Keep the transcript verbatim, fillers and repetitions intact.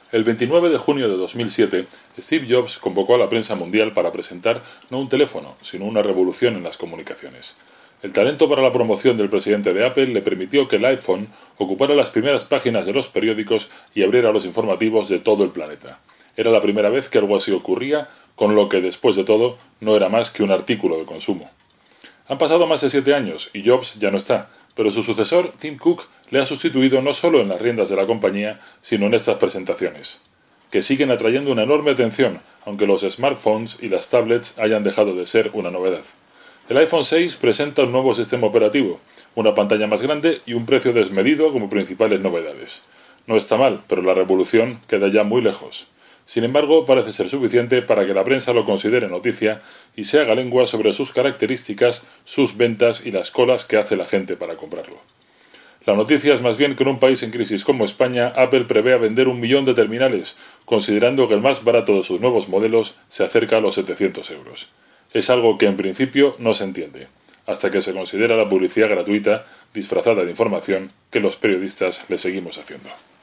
El veintinueve de junio de dos mil siete, Steve Jobs convocó a la prensa mundial para presentar no un teléfono, sino una revolución en las comunicaciones. El talento para la promoción del presidente de Apple le permitió que el iPhone ocupara las primeras páginas de los periódicos y abriera los informativos de todo el planeta. Era la primera vez que algo así ocurría, con lo que, después de todo, no era más que un artículo de consumo. Han pasado más de siete años y Jobs ya no está, pero su sucesor, Tim Cook, le ha sustituido no solo en las riendas de la compañía, sino en estas presentaciones, que siguen atrayendo una enorme atención, aunque los smartphones y las tablets hayan dejado de ser una novedad. El iPhone seis presenta un nuevo sistema operativo, una pantalla más grande y un precio desmedido como principales novedades. No está mal, pero la revolución queda ya muy lejos. Sin embargo, parece ser suficiente para que la prensa lo considere noticia y se haga lengua sobre sus características, sus ventas y las colas que hace la gente para comprarlo. La noticia es más bien que en un país en crisis como España, Apple prevé vender un millón de terminales, considerando que el más barato de sus nuevos modelos se acerca a los setecientos euros. Es algo que en principio no se entiende, hasta que se considera la publicidad gratuita, disfrazada de información, que los periodistas le seguimos haciendo.